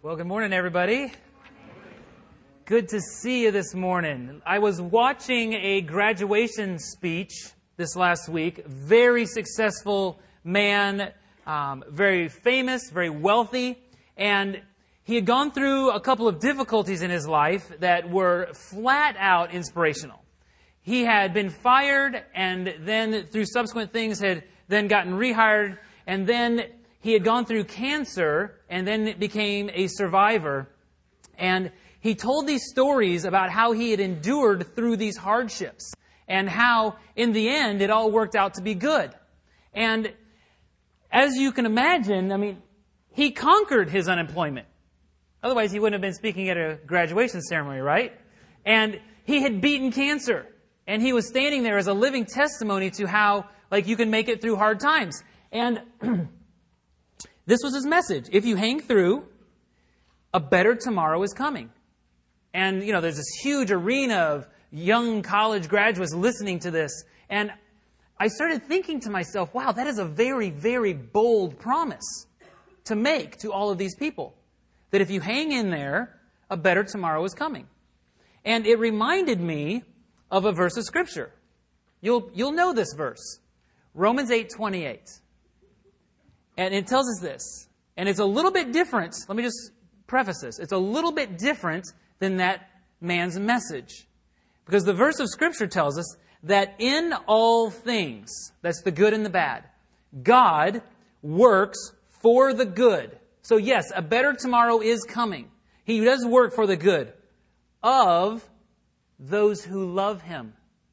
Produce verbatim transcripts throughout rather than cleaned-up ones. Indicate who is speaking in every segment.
Speaker 1: Well, good morning, everybody. Good to see you this morning. I was watching a graduation speech this last week. Very successful man, um, very famous, very wealthy, and he had gone through a couple of difficulties in his life that were flat out inspirational. He had been fired, and then through subsequent things had then gotten rehired, and then he had gone through cancer and then became a survivor. And he told these stories about how he had endured through these hardships and how, in the end, it all worked out to be good. And as you can imagine, I mean, he conquered his unemployment. Otherwise, he wouldn't have been speaking at a graduation ceremony, right? And he had beaten cancer. And he was standing there as a living testimony to how, like, you can make it through hard times. And this was his message. If you hang through, a better tomorrow is coming. And, you know, there's this huge arena of young college graduates listening to this. And I started thinking to myself, wow, that is a very, very bold promise to make to all of these people. That if you hang in there, a better tomorrow is coming. And it reminded me of a verse of Scripture. You'll, you'll know this verse. Romans eight twenty-eight. And it tells us this. And it's a little bit different. Let me just preface this. It's a little bit different than that man's message. Because the verse of Scripture tells us that in all things, that's the good and the bad, God works for the good. So yes, a better tomorrow is coming. He does work for the good of those who love Him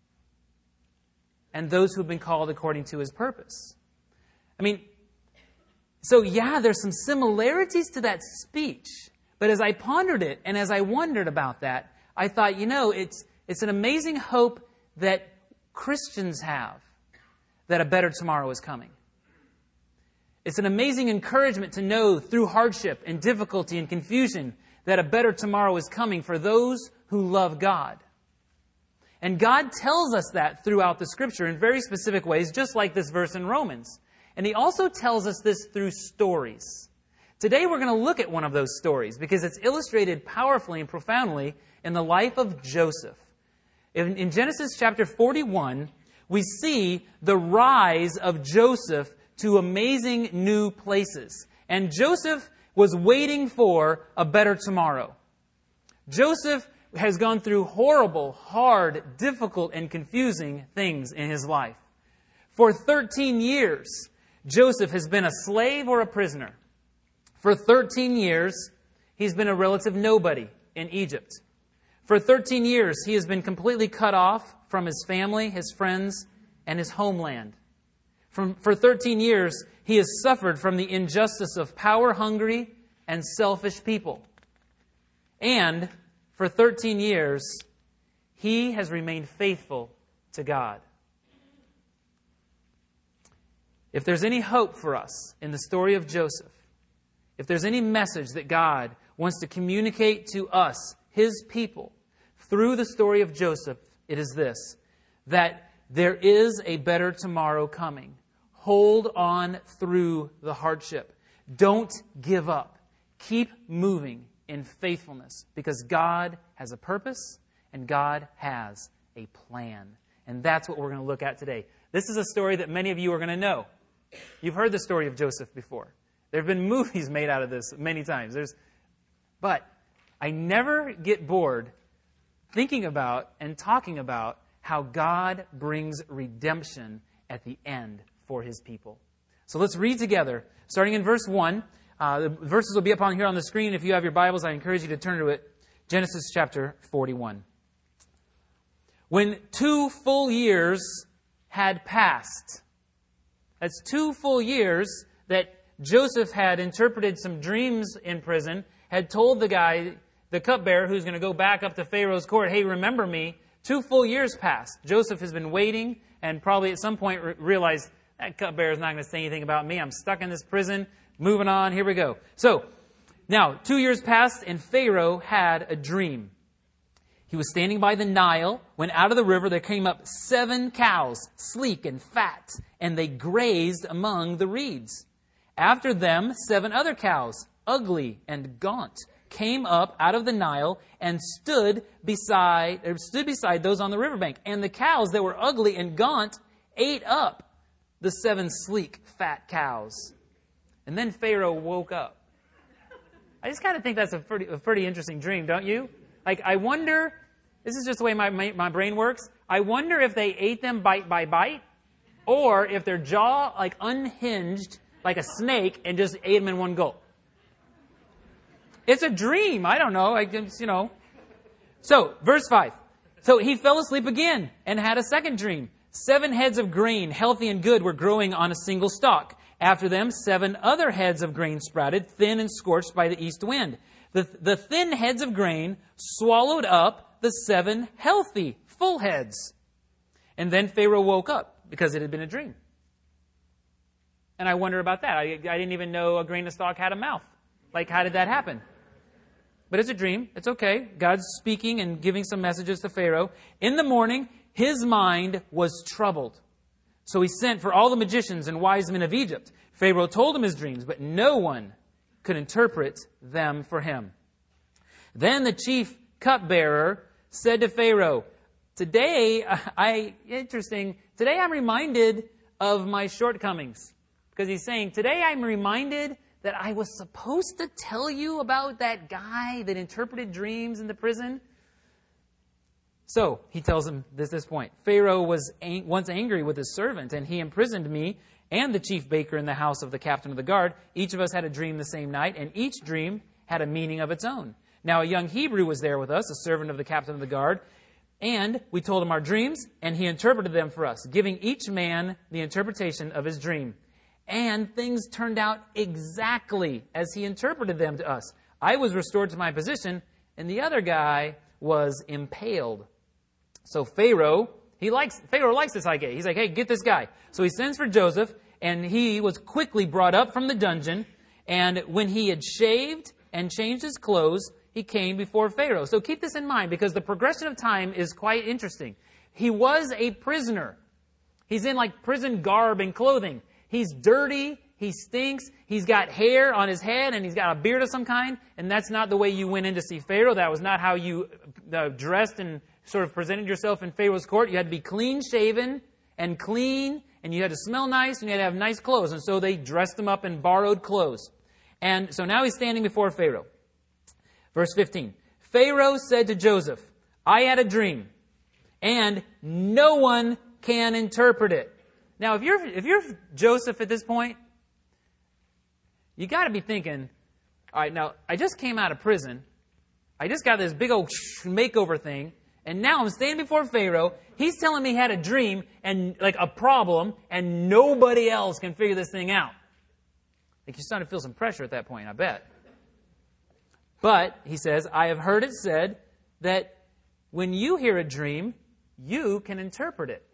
Speaker 1: and those who have been called according to His purpose. I mean, so yeah, there's some similarities to that speech. But as I pondered it and as I wondered about that, I thought, you know, it's it's an amazing hope that Christians have that a better tomorrow is coming. It's an amazing encouragement to know through hardship and difficulty and confusion that a better tomorrow is coming for those who love God. And God tells us that throughout the Scripture in very specific ways, just like this verse in Romans. And He also tells us this through stories. Today we're going to look at one of those stories because it's illustrated powerfully and profoundly in the life of Joseph. In, in Genesis chapter forty-one, we see the rise of Joseph to amazing new places. And Joseph was waiting for a better tomorrow. Joseph has gone through horrible, hard, difficult, and confusing things in his life. For thirteen years, Joseph has been a slave or a prisoner. For thirteen years, he's been a relative nobody in Egypt. For thirteen years, he has been completely cut off from his family, his friends, and his homeland. From, for thirteen years, he has suffered from the injustice of power-hungry and selfish people. And for thirteen years, he has remained faithful to God. If there's any hope for us in the story of Joseph, if there's any message that God wants to communicate to us, His people, through the story of Joseph, it is this, that there is a better tomorrow coming. Hold on through the hardship. Don't give up. Keep moving in faithfulness because God has a purpose and God has a plan. And that's what we're going to look at today. This is a story that many of you are going to know. You've heard the story of Joseph before. There have been movies made out of this many times. There's, but I never get bored thinking about and talking about how God brings redemption at the end for His people. So let's read together, starting in verse one. Uh, the verses will be up on here on the screen. If you have your Bibles, I encourage you to turn to it. Genesis chapter forty-one. When two full years had passed, that's two full years that Joseph had interpreted some dreams in prison, had told the guy, the cupbearer who's going to go back up to Pharaoh's court, hey, remember me. Two full years passed. Joseph has been waiting and probably at some point re- realized that cupbearer is not going to say anything about me. I'm stuck in this prison. Moving on. Here we go. So, now, two years passed and Pharaoh had a dream. He was standing by the Nile when out of the river there came up seven cows, sleek and fat, and they grazed among the reeds. After them, seven other cows, ugly and gaunt, came up out of the Nile and stood beside, or stood beside those on the riverbank. And the cows that were ugly and gaunt ate up the seven sleek, fat cows. And then Pharaoh woke up. I just kind of think that's a pretty, a pretty interesting dream, don't you? Like, I wonder, this is just the way my, my, my brain works, I wonder if they ate them bite by bite, or if their jaw, like, unhinged like a snake and just ate them in one gulp. It's a dream. I don't know. I guess, you know. So, verse five. So he fell asleep again and had a second dream. Seven heads of grain, healthy and good, were growing on a single stalk. After them, seven other heads of grain sprouted, thin and scorched by the east wind. The, the thin heads of grain swallowed up the seven healthy, full heads. And then Pharaoh woke up because it had been a dream. And I wonder about that. I, I didn't even know a grain of stalk had a mouth. Like, how did that happen? But it's a dream. It's okay. God's speaking and giving some messages to Pharaoh. In the morning, his mind was troubled. So he sent for all the magicians and wise men of Egypt. Pharaoh told him his dreams, but no one could interpret them for him. Then the chief cupbearer said to Pharaoh, Today, I, interesting, today I'm reminded of my shortcomings. Because he's saying, today I'm reminded that I was supposed to tell you about that guy that interpreted dreams in the prison. So he tells him this this point. Pharaoh was ang- once angry with his servant, and he imprisoned me and the chief baker in the house of the captain of the guard. Each of us had a dream the same night, and each dream had a meaning of its own. Now a young Hebrew was there with us, a servant of the captain of the guard, and we told him our dreams, and he interpreted them for us, giving each man the interpretation of his dream. And things turned out exactly as he interpreted them to us. I was restored to my position, and the other guy was impaled. So Pharaoh, he likes Pharaoh likes this guy. He's like, hey, get this guy. So he sends for Joseph, and he was quickly brought up from the dungeon. And when he had shaved and changed his clothes, he came before Pharaoh. So keep this in mind, because the progression of time is quite interesting. He was a prisoner. He's in like prison garb and clothing. He's dirty, he stinks, he's got hair on his head, and he's got a beard of some kind, and that's not the way you went in to see Pharaoh. That was not how you uh, dressed and sort of presented yourself in Pharaoh's court. You had to be clean-shaven and clean, and you had to smell nice, and you had to have nice clothes. And so they dressed him up in borrowed clothes. And so now he's standing before Pharaoh. Verse fifteen, Pharaoh said to Joseph, I had a dream, and no one can interpret it. Now, if you're if you're Joseph at this point, you got to be thinking, all right, now, I just came out of prison. I just got this big old makeover thing, and now I'm standing before Pharaoh. He's telling me he had a dream and like a problem, and nobody else can figure this thing out. Like, you're starting to feel some pressure at that point, I bet. But, he says, I have heard it said that when you hear a dream, you can interpret it.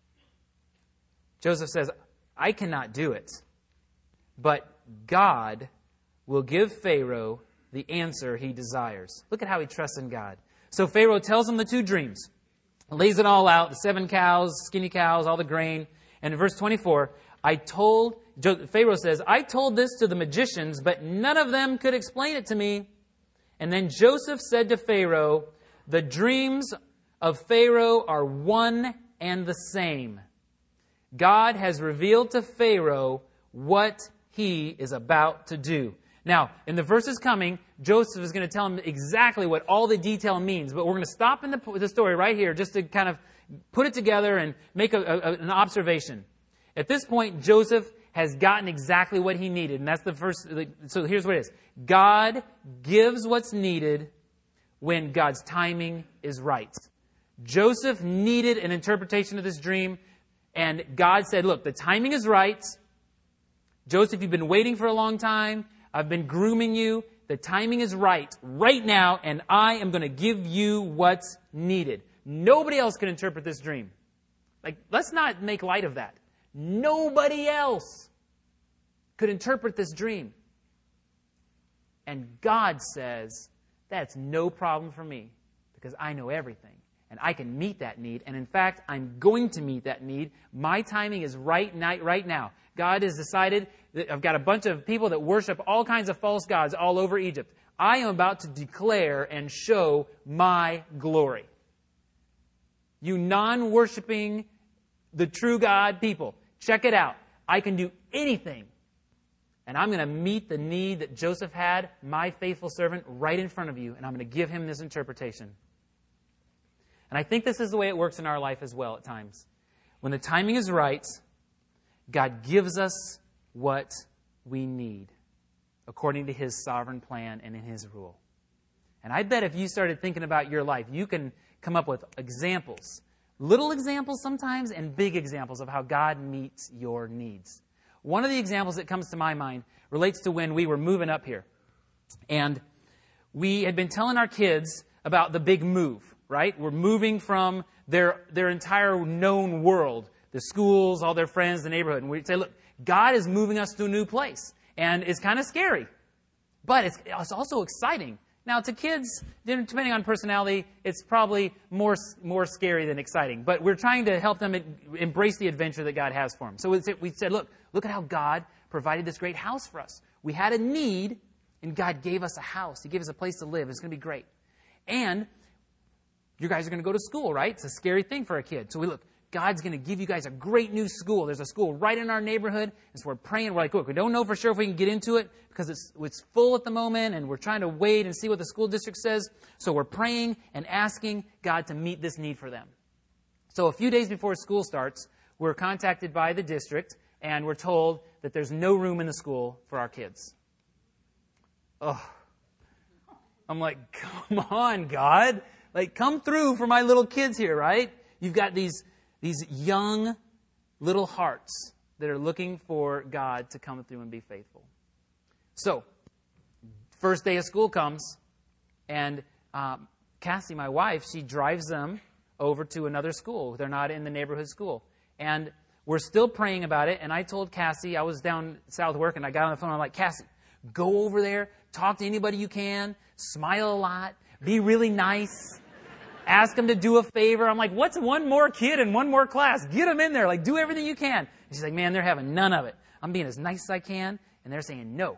Speaker 1: Joseph says, I cannot do it, but God will give Pharaoh the answer he desires. Look at how he trusts in God. So Pharaoh tells him the two dreams, lays it all out, the seven cows, skinny cows, all the grain. And in verse twenty-four, I told, Pharaoh says, I told this to the magicians, but none of them could explain it to me. And then Joseph said to Pharaoh, the dreams of Pharaoh are one and the same. God has revealed to Pharaoh what he is about to do. Now, in the verses coming, Joseph is going to tell him exactly what all the detail means. But we're going to stop in the, the story right here just to kind of put it together and make a, a, an observation. At this point, Joseph has gotten exactly what he needed. And that's the first. So here's what it is. God gives what's needed when God's timing is right. Joseph needed an interpretation of this dream. And God said, look, the timing is right. Joseph, you've been waiting for a long time. I've been grooming you. The timing is right, right now, and I am going to give you what's needed. Nobody else can interpret this dream. Like, let's not make light of that. Nobody else could interpret this dream. And God says, that's no problem for me, because I know everything. and I can meet that need. And in fact, I'm going to meet that need. My timing is right, night, right now. God has decided that I've got a bunch of people that worship all kinds of false gods all over Egypt. I am about to declare and show my glory. You non-worshiping the true God people, check it out. I can do anything. And I'm going to meet the need that Joseph had, my faithful servant, right in front of you. And I'm going to give him this interpretation. And I think this is the way it works in our life as well at times. When the timing is right, God gives us what we need according to his sovereign plan and in his rule. And I bet if you started thinking about your life, you can come up with examples, little examples sometimes and big examples of how God meets your needs. One of the examples that comes to my mind relates to when we were moving up here. And we had been telling our kids about the big move, right? We're moving from their, their entire known world, the schools, all their friends, the neighborhood. And we'd say, look, God is moving us to a new place. And it's kind of scary. But it's, it's also exciting. Now, to kids, depending on personality, it's probably more, more scary than exciting. But we're trying to help them embrace the adventure that God has for them. So we said, look, look at how God provided this great house for us. We had a need, and God gave us a house. He gave us a place to live. It's going to be great. And you guys are going to go to school, right? It's a scary thing for a kid. So we look, God's going to give you guys a great new school. There's a school right in our neighborhood. And so we're praying. We're like, look, we don't know for sure if we can get into it because it's, it's full at the moment, and we're trying to wait and see what the school district says. So we're praying and asking God to meet this need for them. So a few days before school starts, we're contacted by the district, and we're told that there's no room in the school for our kids. Oh, I'm like, come on, God. Like, come through for my little kids here, right? You've got these, these young little hearts that are looking for God to come through and be faithful. So, first day of school comes, and um, Cassie, my wife, she drives them over to another school. They're not in the neighborhood school. And we're still praying about it, and I told Cassie, I was down south working, I got on the phone, I'm like, Cassie, go over there, talk to anybody you can, smile a lot, be really nice, ask them to do a favor. I'm like, what's one more kid in one more class? Get them in there, like, do everything you can. And she's like, man, they're having none of it. I'm being as nice as I can, and they're saying no.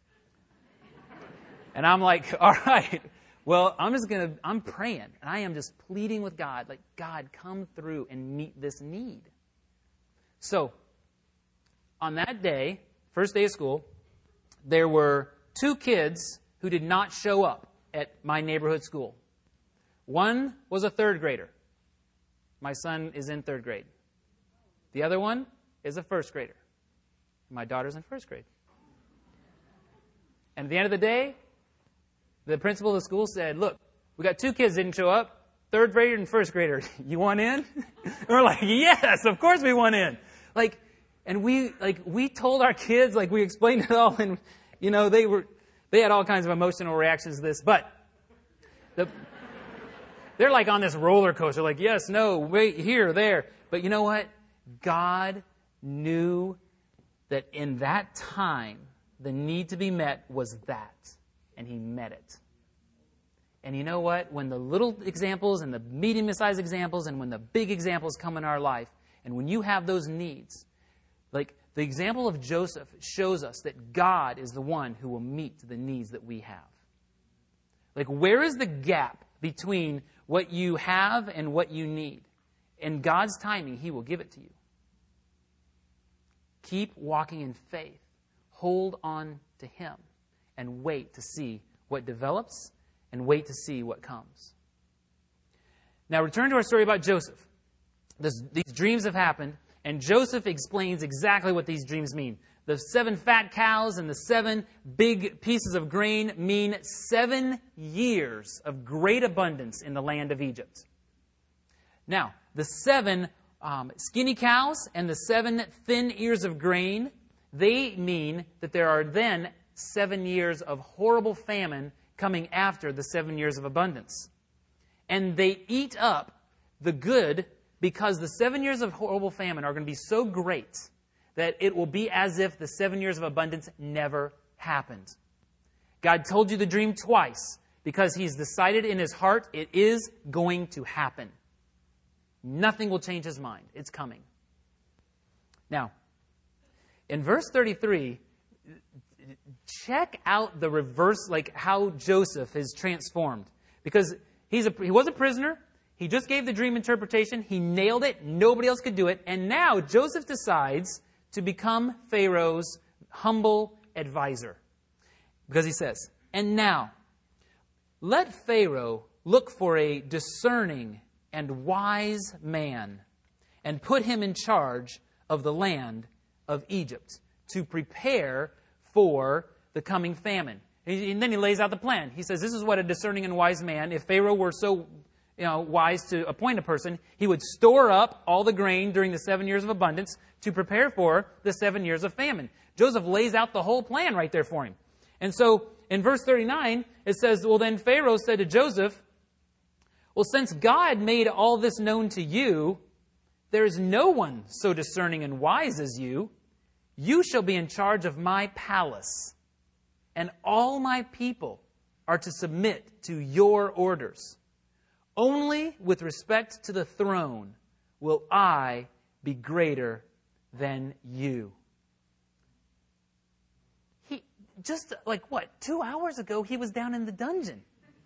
Speaker 1: And I'm like, all right, well, I'm just going to, I'm praying, and I am just pleading with God, like, God, come through and meet this need. So, on that day, first day of school, there were two kids who did not show up at my neighborhood school. One was a third grader. My son is in third grade. The other one is a first grader. My daughter's in first grade. And at the end of the day, the principal of the school said, look, we got two kids that didn't show up, third grader and first grader. You want in? We're like, yes, of course we want in. Like, and we, like, we told our kids, like, we explained it all, and, you know, they were, they had all kinds of emotional reactions to this, but the, they're like on this roller coaster, like, yes, no, wait, here, there. But you know what? God knew that in that time, the need to be met was that. And he met it. And you know what? When the little examples and the medium-sized examples and when the big examples come in our life, and when you have those needs, like the example of Joseph shows us that God is the one who will meet the needs that we have. Like, where is the gap between what you have and what you need? In God's timing, he will give it to you. Keep walking in faith. Hold on to him. And wait to see what develops, and wait to see what comes. Now, return to our story about Joseph. This, these dreams have happened, and Joseph explains exactly what these dreams mean. The seven fat cows and the seven big pieces of grain mean seven years of great abundance in the land of Egypt. Now, the seven um, skinny cows and the seven thin ears of grain, they mean that there are then seven years of horrible famine coming after the seven years of abundance. And they eat up the good because the seven years of horrible famine are going to be so great that it will be as if the seven years of abundance never happened. God told you the dream twice because he's decided in his heart it is going to happen. Nothing will change his mind. It's coming. Now, in verse thirty-three, check out the reverse, like how Joseph is transformed. Because he's a, he was a prisoner. He just gave the dream interpretation. He nailed it. Nobody else could do it. And now Joseph decides to become Pharaoh's humble advisor. Because he says, and now, let Pharaoh look for a discerning and wise man and put him in charge of the land of Egypt to prepare for the coming famine. And then he lays out the plan. He says, this is what a discerning and wise man, if Pharaoh were so you know, wise to appoint a person, he would store up all the grain during the seven years of abundance to prepare for the seven years of famine. Joseph lays out the whole plan right there for him. And so in verse thirty-nine, it says, well, then Pharaoh said to Joseph, well, since God made all this known to you, there is no one so discerning and wise as you. You shall be in charge of my palace, and all my people are to submit to your orders. Only with respect to the throne will I be greater than you. He just like what, two hours ago, he was down in the dungeon.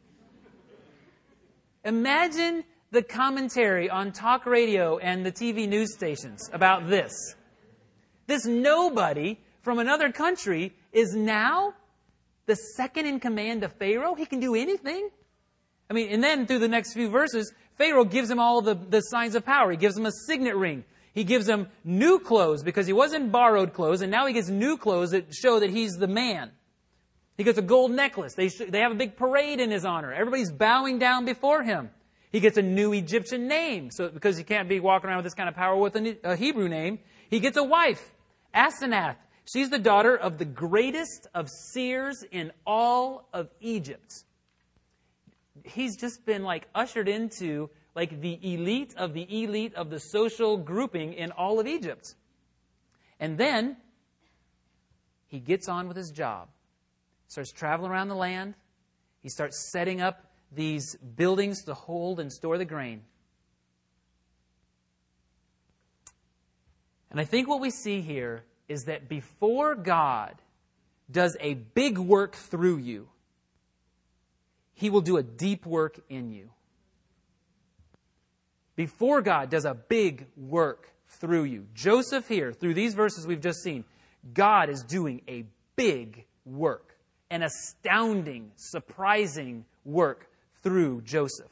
Speaker 1: Imagine the commentary on talk radio and the T V news stations about this. This nobody from another country is now the second in command of Pharaoh. He can do anything. I mean, and then through the next few verses, Pharaoh gives him all the, the signs of power. He gives him a signet ring. He gives him new clothes because he wasn't borrowed clothes, and now he gets new clothes that show that he's the man. He gets a gold necklace. They, sh- they have a big parade in his honor. Everybody's bowing down before him. He gets a new Egyptian name, so because he can't be walking around with this kind of power with a, a Hebrew name. He gets a wife, Asenath. She's the daughter of the greatest of seers in all of Egypt. He's just been like ushered into like the elite of the elite of the social grouping in all of Egypt. And then he gets on with his job. Starts traveling around the land. He starts setting up these buildings to hold and store the grain. And I think what we see here is that before God does a big work through you, He will do a deep work in you. Before God does a big work through you. Joseph here, through these verses we've just seen, God is doing a big work, an astounding, surprising work through Joseph.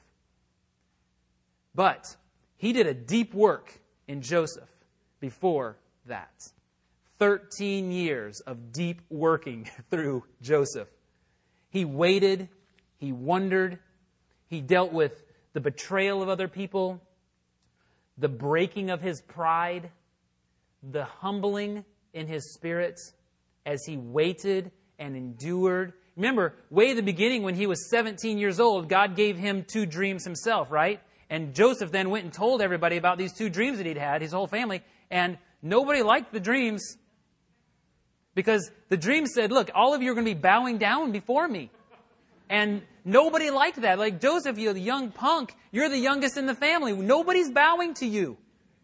Speaker 1: But He did a deep work in Joseph before that. Thirteen years of deep working through Joseph. He waited. He wondered. He dealt with the betrayal of other people, the breaking of his pride, the humbling in his spirit as he waited and endured. Remember, way at the beginning when he was seventeen years old, God gave him two dreams himself, right? And Joseph then went and told everybody about these two dreams that he'd had, his whole family, and nobody liked the dreams because the dreams said, look, all of you are going to be bowing down before me. And nobody liked that. Like, Joseph, you're the young punk. You're the youngest in the family. Nobody's bowing to you.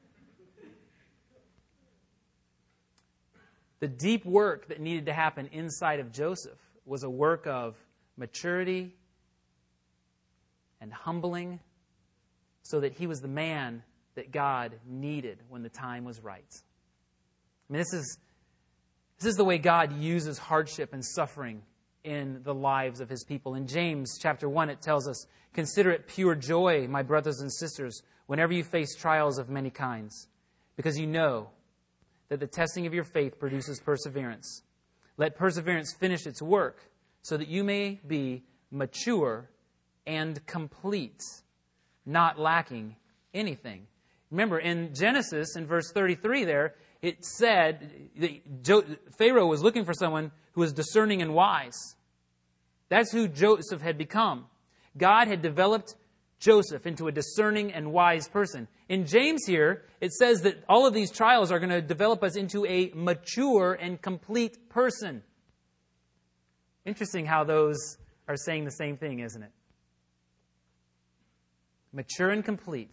Speaker 1: The deep work that needed to happen inside of Joseph was a work of maturity and humbling so that he was the man that God needed when the time was right. I mean, this is, this is the way God uses hardship and suffering in the lives of His people. In James chapter one, it tells us, consider it pure joy, my brothers and sisters, whenever you face trials of many kinds, because you know that the testing of your faith produces perseverance. Let perseverance finish its work so that you may be mature and complete, not lacking anything. Remember, in Genesis, in verse thirty-three there, it said that Pharaoh was looking for someone who was discerning and wise. That's who Joseph had become. God had developed Joseph into a discerning and wise person. In James here, it says that all of these trials are going to develop us into a mature and complete person. Interesting how those are saying the same thing, isn't it? Mature and complete.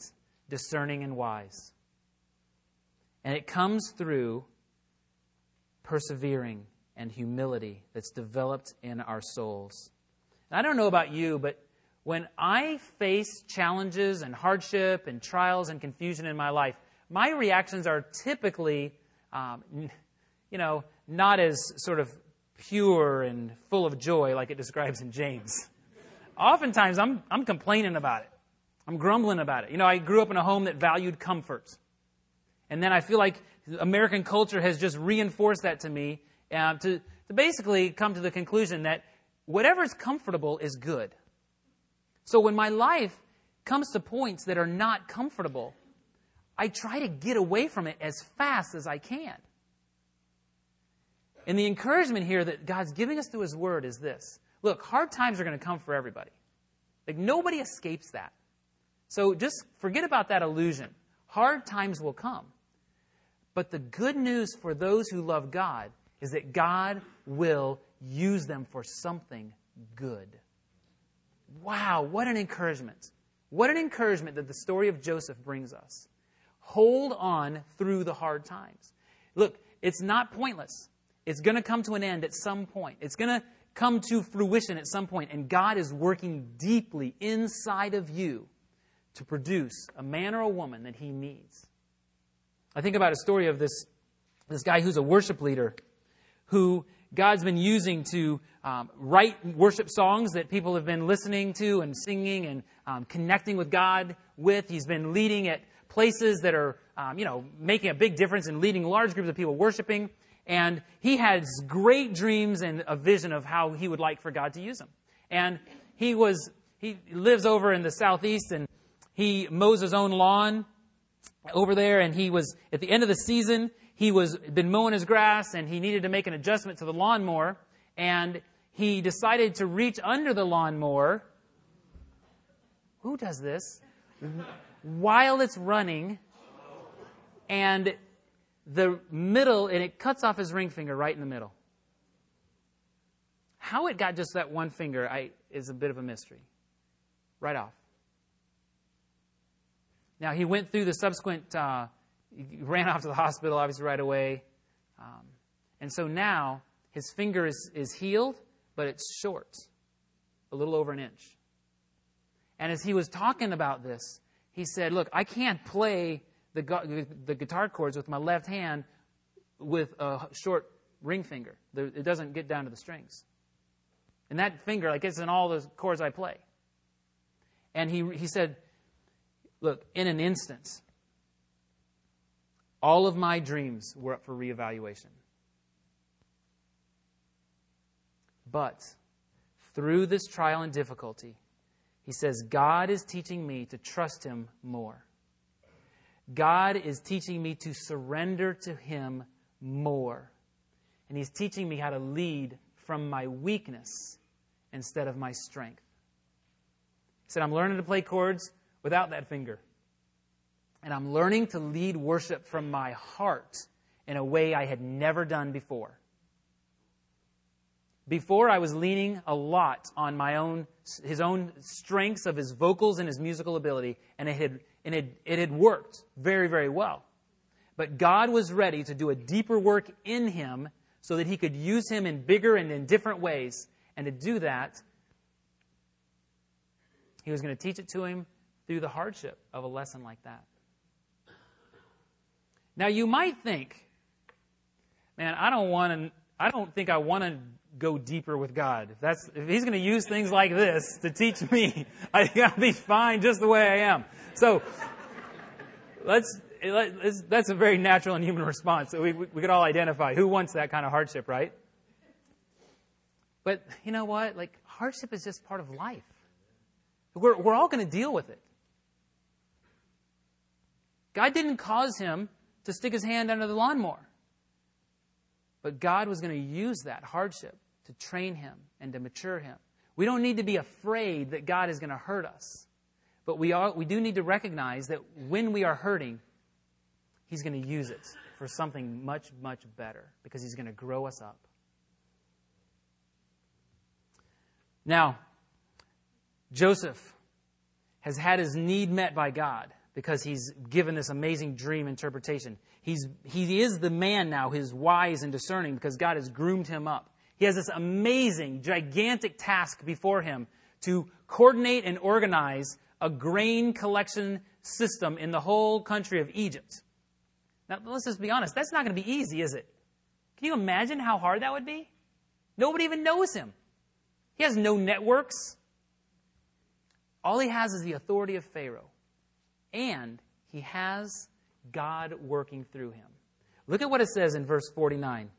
Speaker 1: discerning, and wise. And it comes through persevering and humility that's developed in our souls. And I don't know about you, but when I face challenges and hardship and trials and confusion in my life, my reactions are typically, um, you know, not as sort of pure and full of joy like it describes in James. Oftentimes, I'm I'm complaining about it. I'm grumbling about it. You know, I grew up in a home that valued comfort. And then I feel like American culture has just reinforced that to me uh, to, to basically come to the conclusion that whatever is comfortable is good. So when my life comes to points that are not comfortable, I try to get away from it as fast as I can. And the encouragement here that God's giving us through His Word is this. Look, hard times are going to come for everybody. Like, nobody escapes that. So just forget about that illusion. Hard times will come. But the good news for those who love God is that God will use them for something good. Wow, what an encouragement. What an encouragement that the story of Joseph brings us. Hold on through the hard times. Look, it's not pointless. It's going to come to an end at some point. It's going to come to fruition at some point. And God is working deeply inside of you to produce a man or a woman that He needs. I think about a story of this, this guy who's a worship leader who God's been using to um, write worship songs that people have been listening to and singing and um, connecting with God with. He's been leading at places that are, um, you know, making a big difference and leading large groups of people worshiping. And he has great dreams and a vision of how he would like for God to use him. And he was he lives over in the southeast, and he mows his own lawn over there. And he was at the end of the season. He was been mowing his grass, and he needed to make an adjustment to the lawnmower. And he decided to reach under the lawnmower. Who does this? While it's running, and the middle, and it cuts off his ring finger right in the middle. How it got just that one finger I, is a bit of a mystery. Right off. Now, he went through the subsequent, uh, he ran off to the hospital, obviously, right away. Um, and so now, his finger is, is healed, but it's short. A little over an inch. And as he was talking about this, he said, look, I can't play the, gu- the guitar chords with my left hand with a short ring finger. It doesn't get down to the strings. And that finger, like, it's in all the chords I play. And he he said, look, in an instant, all of my dreams were up for reevaluation. But through this trial and difficulty, he says, God is teaching me to trust Him more. God is teaching me to surrender to Him more. And He's teaching me how to lead from my weakness instead of my strength. He said, I'm learning to play chords without that finger. And I'm learning to lead worship from my heart in a way I had never done before. Before, I was leaning a lot on my own, his own strengths of his vocals and his musical ability, and it had, and it, it had worked very, very well. But God was ready to do a deeper work in him so that He could use him in bigger and in different ways. And to do that, He was going to teach it to him through the hardship of a lesson like that. Now, you might think, man, I don't want to, I don't think I want to go deeper with God. If that's if He's going to use things like this to teach me, I think I'll be fine just the way I am. So let's, let's that's a very natural and human response. So we we could all identify who wants that kind of hardship, right? But you know what? Like, hardship is just part of life. We're we're all going to deal with it. God didn't cause him to stick his hand under the lawnmower. But God was going to use that hardship to train him and to mature him. We don't need to be afraid that God is going to hurt us. But we are, we do need to recognize that when we are hurting, He's going to use it for something much, much better, because He's going to grow us up. Now, Joseph has had his need met by God because he's given this amazing dream interpretation. He's, he is the man now who's wise and discerning because God has groomed him up. He has this amazing, gigantic task before him to coordinate and organize a grain collection system in the whole country of Egypt. Now, let's just be honest. That's not going to be easy, is it? Can you imagine how hard that would be? Nobody even knows him. He has no networks. All he has is the authority of Pharaoh. And he has God working through him. Look at what it says in verse forty-nine.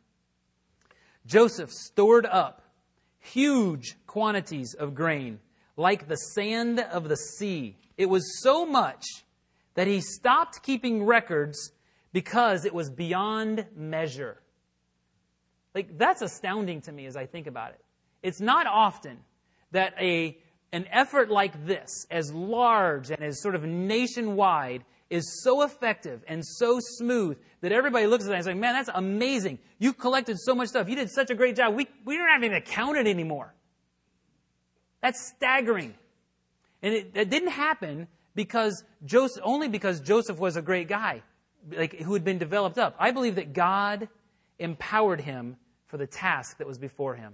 Speaker 1: Joseph stored up huge quantities of grain, like the sand of the sea. It was so much that he stopped keeping records because it was beyond measure. Like, that's astounding to me as I think about it. It's not often that a an effort like this, as large and as sort of nationwide, is so effective and so smooth that everybody looks at it and says, man, that's amazing. You collected so much stuff. You did such a great job. We, we don't have even to count it anymore. That's staggering. And it, it didn't happen because Joseph, only because Joseph was a great guy, like who had been developed up. I believe that God empowered him for the task that was before him.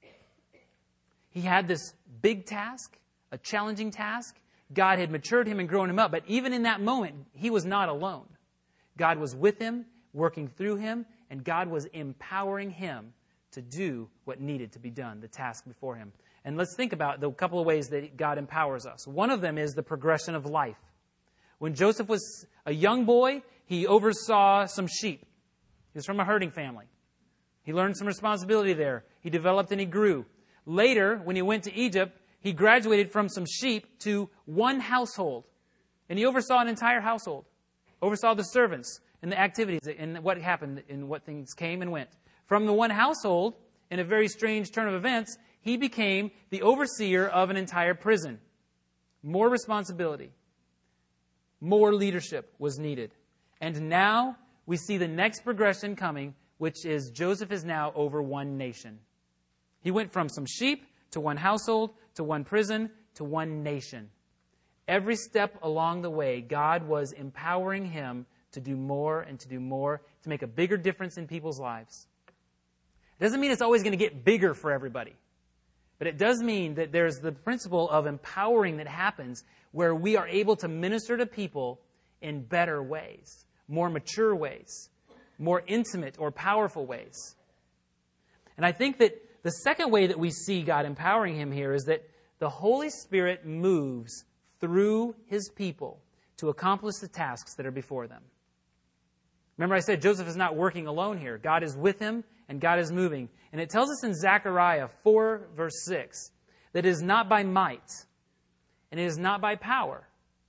Speaker 1: He had this big task, a challenging task. God had matured him and grown him up. But even in that moment, he was not alone. God was with him, working through him, and God was empowering him to do what needed to be done, the task before him. And let's think about the couple of ways that God empowers us. One of them is the progression of life. When Joseph was a young boy, he oversaw some sheep. He was from a herding family. He learned some responsibility there. He developed and he grew. Later, when he went to Egypt, he graduated from some sheep to one household. And he oversaw an entire household. Oversaw the servants and the activities and what happened and what things came and went. From the one household, in a very strange turn of events, he became the overseer of an entire prison. More responsibility. More leadership was needed. And now we see the next progression coming, which is Joseph is now over one nation. He went from some sheep to one household, to one prison, to one nation. Every step along the way, God was empowering him to do more and to do more, to make a bigger difference in people's lives. It doesn't mean it's always going to get bigger for everybody. But it does mean that there's the principle of empowering that happens where we are able to minister to people in better ways, more mature ways, more intimate or powerful ways. And I think that the second way that we see God empowering him here is that the Holy Spirit moves through his people to accomplish the tasks that are before them. Remember I said Joseph is not working alone here. God is with him and God is moving. And it tells us in Zechariah four, verse six, that it is not by might and it is not by power.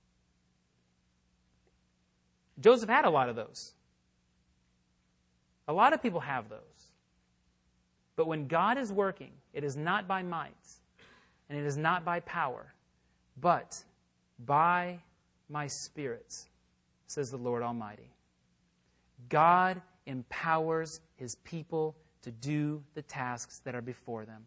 Speaker 1: Joseph had a lot of those. A lot of people have those. But when God is working, it is not by might, and it is not by power, but by my Spirit, says the Lord Almighty. God empowers his people to do the tasks that are before them.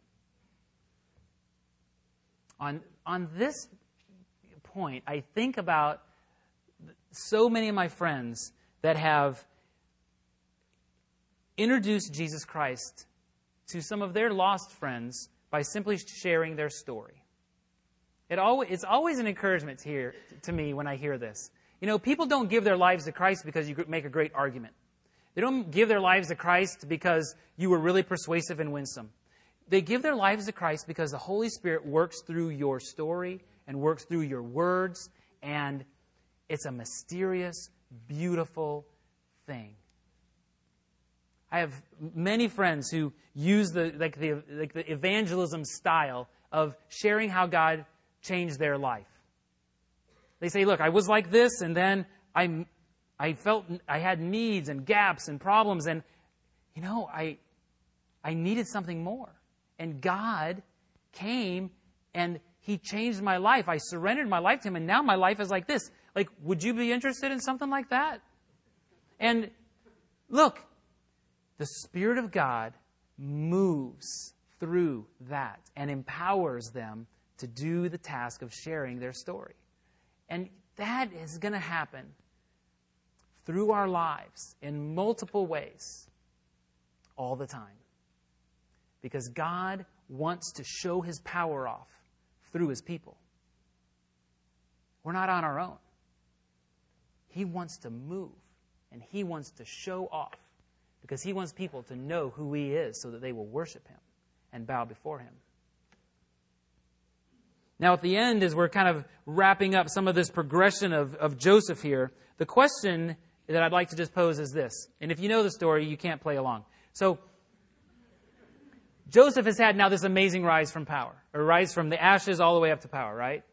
Speaker 1: On, on this point, I think about so many of my friends that have introduced Jesus Christ to some of their lost friends by simply sharing their story. It always, it's always an encouragement to, hear, to me when I hear this. You know, people don't give their lives to Christ because you make a great argument. They don't give their lives to Christ because you were really persuasive and winsome. They give their lives to Christ because the Holy Spirit works through your story and works through your words, and it's a mysterious, beautiful thing. I have many friends who use the like the like the evangelism style of sharing how God changed their life. They say, "Look, I was like this, and then I I felt I had needs and gaps and problems, and you know, I I needed something more. And God came and he changed my life. I surrendered my life to him, and now my life is like this. Like, would you be interested in something like that?" And look, the Spirit of God moves through that and empowers them to do the task of sharing their story. And that is going to happen through our lives in multiple ways all the time. Because God wants to show his power off through his people. We're not on our own. He wants to move, and he wants to show off, because he wants people to know who he is so that they will worship him and bow before him. Now, at the end, as we're kind of wrapping up some of this progression of, of Joseph here, the question that I'd like to just pose is this. And if you know the story, you can't play along. So, Joseph has had now this amazing rise from power, or rise from the ashes all the way up to power, right?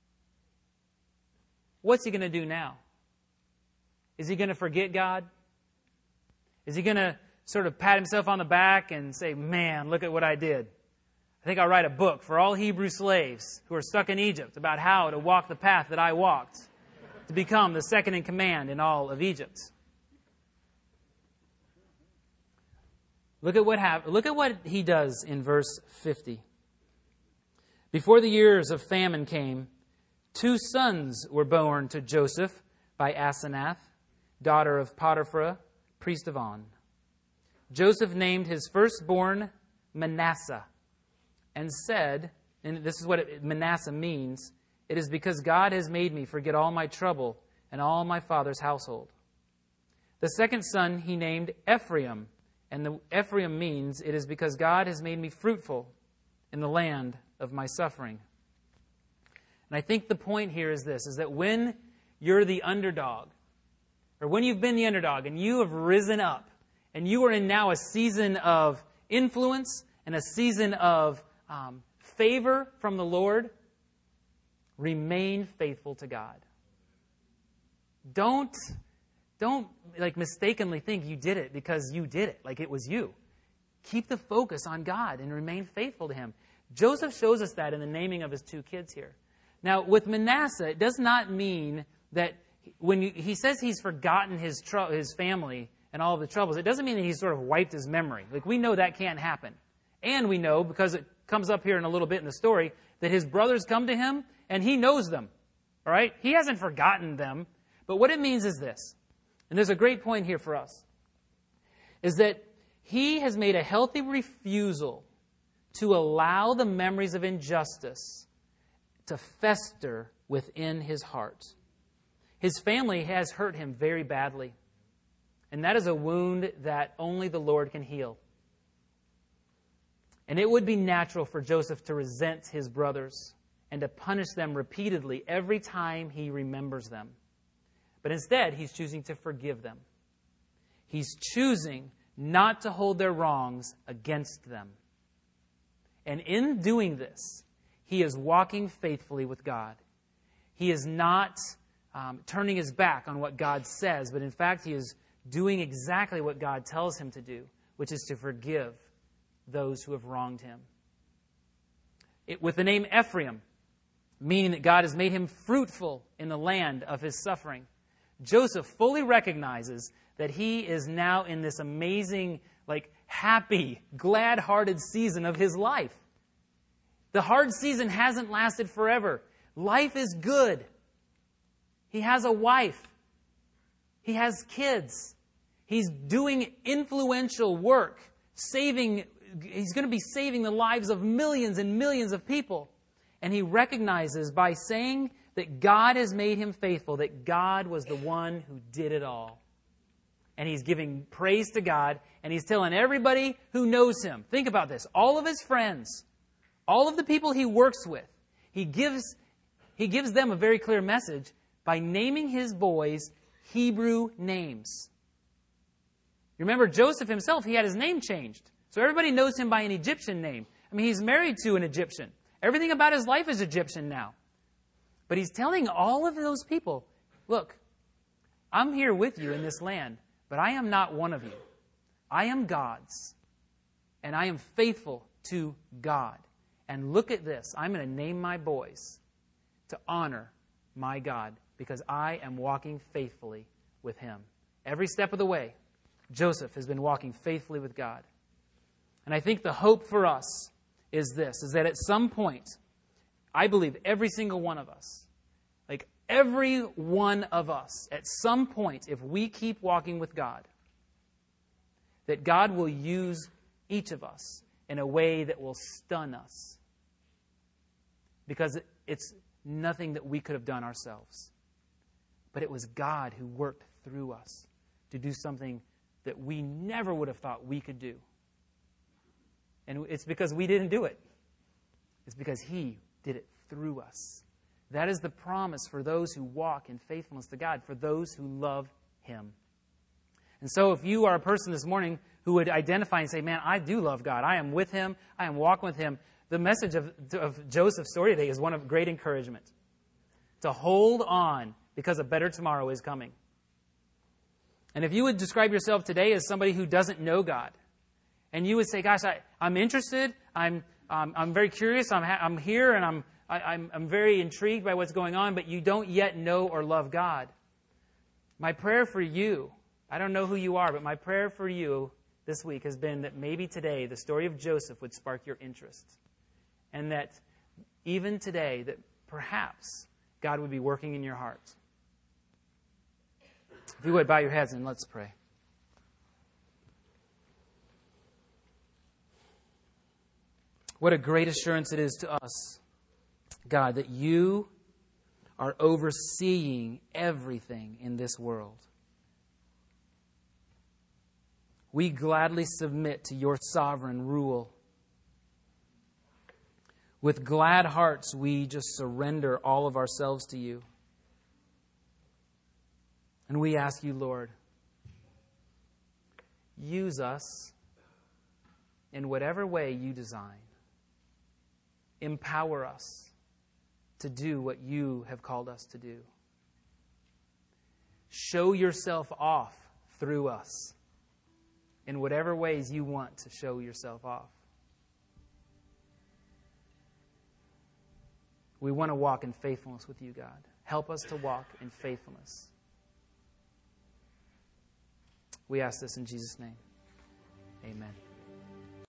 Speaker 1: What's he going to do now? Is he going to forget God? Is he going to sort of pat himself on the back and say, man, look at what I did? I think I'll write a book for all Hebrew slaves who are stuck in Egypt about how to walk the path that I walked to become the second in command in all of Egypt. Look at what hap- look at what he does in verse fifty. Before the years of famine came, two sons were born to Joseph by Asenath, daughter of Potiphar, priest of On. Joseph named his firstborn Manasseh and said, and this is what it, Manasseh means, it is because God has made me forget all my trouble and all my father's household. The second son he named Ephraim, and the Ephraim means it is because God has made me fruitful in the land of my suffering. And I think the point here is this, is that when you're the underdog, or when you've been the underdog and you have risen up, and you are in now a season of influence and a season of um, favor from the Lord, remain faithful to God. Don't, don't like mistakenly think you did it because you did it, like it was you. Keep the focus on God and remain faithful to him. Joseph shows us that in the naming of his two kids here. Now, with Manasseh, it does not mean that when you, he says he's forgotten his tr- his family and all of the troubles, it doesn't mean that he's sort of wiped his memory. Like, we know that can't happen. And we know, because it comes up here in a little bit in the story, that his brothers come to him and he knows them. All right? He hasn't forgotten them. But what it means is this, and there's a great point here for us, is that he has made a healthy refusal to allow the memories of injustice to fester within his heart. His family has hurt him very badly. And that is a wound that only the Lord can heal. And it would be natural for Joseph to resent his brothers and to punish them repeatedly every time he remembers them. But instead, he's choosing to forgive them. He's choosing not to hold their wrongs against them. And in doing this, he is walking faithfully with God. He is not um, turning his back on what God says, but in fact, he is doing exactly what God tells him to do, which is to forgive those who have wronged him. It, with the name Ephraim, meaning that God has made him fruitful in the land of his suffering, Joseph fully recognizes that he is now in this amazing, like, happy, glad-hearted season of his life. The hard season hasn't lasted forever. Life is good. He has a wife. He has kids. He's doing influential work, saving, he's going to be saving the lives of millions and millions of people. And he recognizes by saying that God has made him faithful, that God was the one who did it all. And he's giving praise to God, and he's telling everybody who knows him. Think about this. All of his friends, all of the people he works with, he gives, he gives them a very clear message by naming his boys Hebrew names. You remember Joseph himself, he had his name changed. So everybody knows him by an Egyptian name. I mean, he's married to an Egyptian. Everything about his life is Egyptian now. But he's telling all of those people, look, I'm here with you in this land, but I am not one of you. I am God's, and I am faithful to God. And look at this. I'm going to name my boys to honor my God, because I am walking faithfully with him. Every step of the way, Joseph has been walking faithfully with God. And I think the hope for us is this, is that at some point, I believe every single one of us, like every one of us, at some point, if we keep walking with God, that God will use each of us in a way that will stun us. Because it's nothing that we could have done ourselves. But it was God who worked through us to do something that we never would have thought we could do. And it's because we didn't do it. It's because He did it through us. That is the promise for those who walk in faithfulness to God, for those who love Him. And so if you are a person this morning who would identify and say, man, I do love God. I am with Him. I am walking with Him. The message of, of Joseph's story today is one of great encouragement. To hold on because a better tomorrow is coming. And if you would describe yourself today as somebody who doesn't know God, and you would say, gosh, I, I'm interested, I'm, um, I'm very curious, I'm, ha- I'm here, and I'm, I, I'm, I'm very intrigued by what's going on, but you don't yet know or love God. My prayer for you, I don't know who you are, but my prayer for you this week has been that maybe today the story of Joseph would spark your interest. And that even today, that perhaps God would be working in your heart. If you would, bow your heads and let's pray. What a great assurance it is to us, God, that you are overseeing everything in this world. We gladly submit to your sovereign rule. With glad hearts, we just surrender all of ourselves to you. And we ask you, Lord, use us in whatever way you design. Empower us to do what you have called us to do. Show yourself off through us in whatever ways you want to show yourself off. We want to walk in faithfulness with you, God. Help us to walk in faithfulness. We ask this in Jesus' name. Amen.